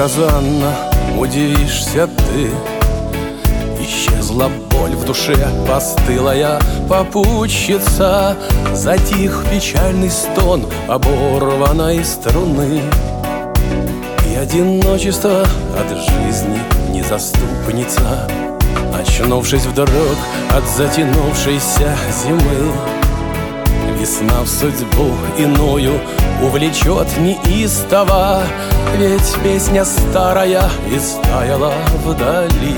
несказанно удивишься ты. Исчезла боль в душе, постылая попутчица, затих печальный стон оборванной струны. И одиночество от жизни не заступница, очнувшись вдруг от затянувшейся зимы. Весна в судьбу иную увлечет неистово, ведь песня старая истаяла вдали,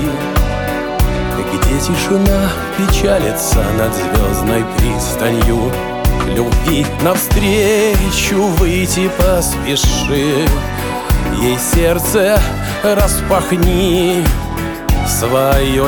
где тишина печалится над звездной пристанью. Любви навстречу выйти поспеши, ей сердце распахни свое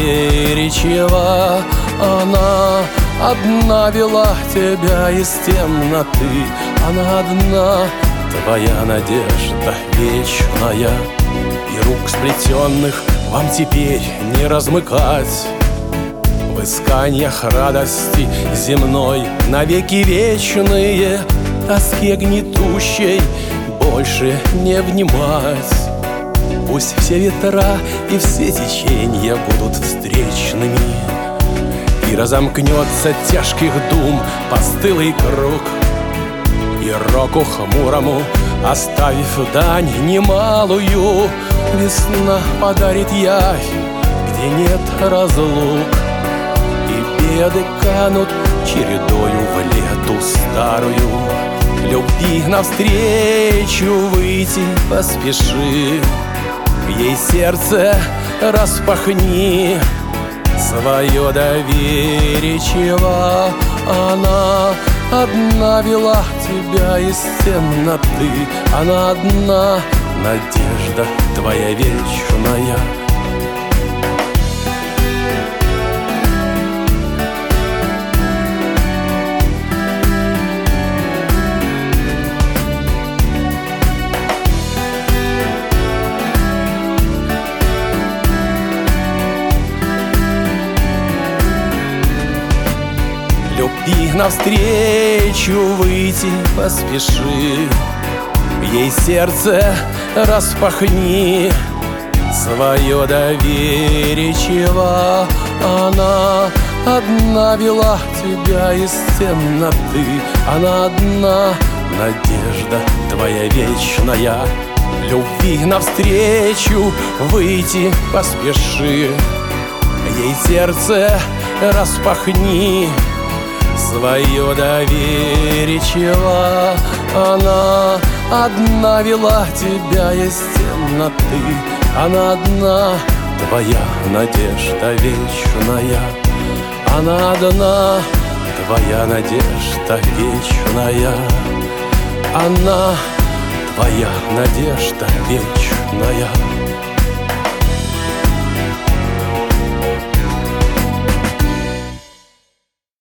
доверчиво. Она одна вела тебя из темноты, она одна твоя надежда вечная. И рук сплетенных вам теперь не размыкать в исканиях радости земной навеки вечные, тоске гнетущей больше не внимать. Пусть все ветра и все течения будут встречными, и разомкнется тяжких дум постылый круг, и року хмурому оставив дань немалую, весна подарит явь, где нет разлук, и беды канут чередою в лету старую. Любви навстречу выйти поспеши, ей сердце распахни свое доверчиво. Она одна вела тебя из темноты, она одна надежда твоя вечная. Любви навстречу выйти поспеши, ей сердце распахни свое доверчиво. Она одна вела тебя из темноты, она одна надежда твоя вечная. Любви навстречу выйти поспеши, ей сердце распахни свое доверчиво. Она одна вела тебя из темноты, она одна твоя надежда вечная. Она одна твоя надежда вечная. Она твоя надежда вечная.